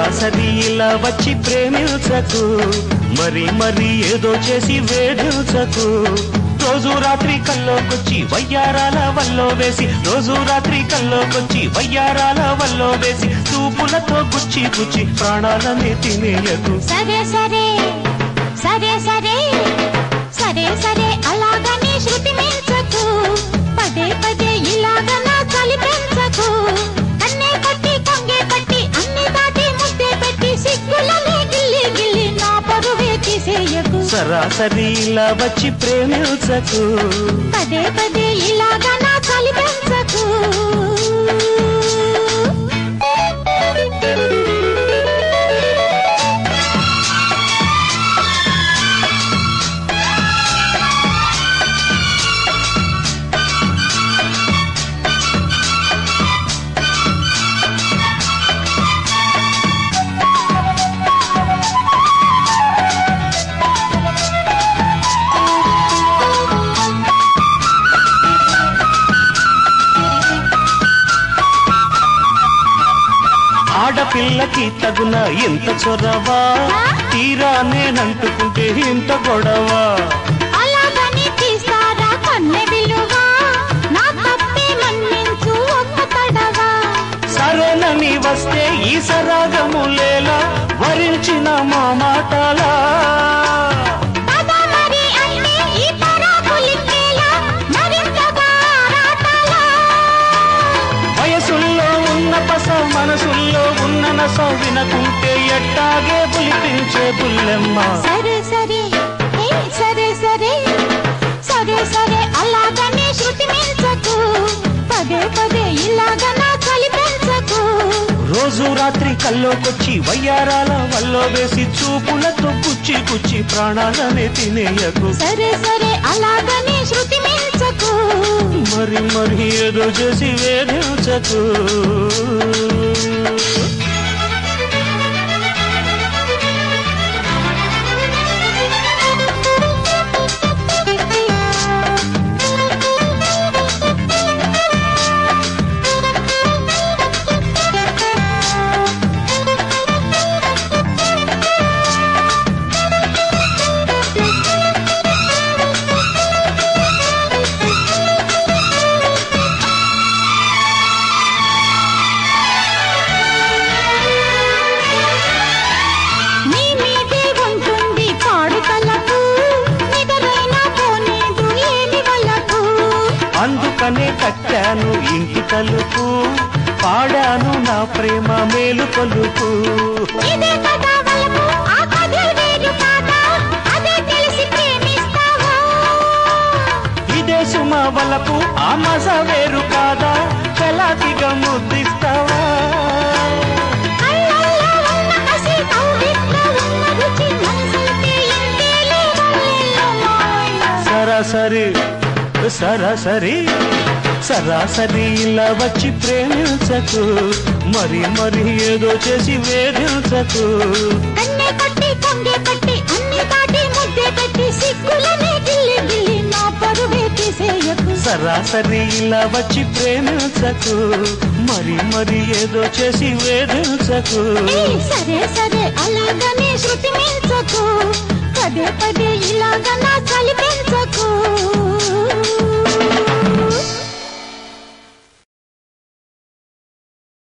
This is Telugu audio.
సరాసరి ఇలా వచ్చి ప్రేమించకు, మరి మరి ఏదో చేసి వేధించకు. రోజు రాత్రి కల్లోకొచ్చి వయ్యారాల వల్లో వేసి, రోజు రాత్రి కల్లోకొచ్చి వయ్యారాల వల్లో వేసి, చూపులతో గుచ్చి గుచ్చి ప్రాణాలని తినేయకు. సరే సరే సరే సరే సరే సరే అలాగని శృతి మించకు, పదే పదే ఇలాగ నా చలి పెంచకు. కన్నే పట్టి కొంగే పట్టి అన్ని దాటి ముద్దే పెట్టి సిగ్గులని గిల్లి గిల్లి నా పరువే తీసేయకు. సరాసరి ఇలా వచ్చి ప్రేమించకు, పదే పదే ఇలాగ నా చలి పెంచకు. ఆడపిల్లకి తగున ఎంత చొరవా, తీరా నేనంటుకుంటే ఇంత గొడవ. అలాగని తీస్తారా కన్నె విలువ, నా తప్పే మన్నించు ఒక్క తడవా. సరేనని వస్తే ఈ సరాగములేలా వరించిన మా మాటలా. పద మరి అంటే ఈ పరాకులింకేలా మరింతగా ఆరాటాలా. వయసుల్లో ఉన్న పస మనసుల్లో ఉన్న నస వినకుంటే ఎట్టాగే పులిపించే బుల్లెమ్మ. సరే సరే ఏ సరే సరే సరే సరే అలాగని శృతి మించకు, పదే పదే ఇలాగ నా చలి పెంచకు. రోజు రాత్రి కల్లోకొచ్చి వయ్యారాల వల్లో వేసి, చూపులతో కుచ్చి కుచ్చి ప్రాణాలనే తినేయకు. సరే సరే అలాగని శృతి మించకు, మరి మరి ఏదో చేసి వేధించకు. అందుకనే కట్టాను ఇంటి తలుపు, పాడాను నా ప్రేమ మేలు కొలుపు. ఇదే కదా వలపు, ఆ కథే వేరు కాదా, అదే తెలిసి ప్రేమిస్తావా. ఇదే సుమ వలపు, ఆ మజ వేరు కాదా, చలాకిగా ముద్దిస్తావా. కళ్ళల్లో ఉన్న కసి, కౌగిట్లో ఉన్న రుచి, మనసులకే ఇంతేలే వల్లెల్లో మాయ. సరాసరి సరాసరి సరాసరి ఇలా వచ్చి ప్రేమించకు, మరి మరి ఏదో చేసి వేధించకు. కన్నే పట్టి కొంగే పట్టి అన్ని దాటి ముద్దే పెట్టి సిగ్గులనే గిల్లి గిల్లి నా పరువే తీసేయకు. సరాసరి ఇలా వచ్చి ప్రేమించకు, మరి మరి ఏదో చేసి వేధించకు. సరే సరే అలాగనే శృతి మించకు, పదే పదే ఇలాగ నా చలి పెంచకు.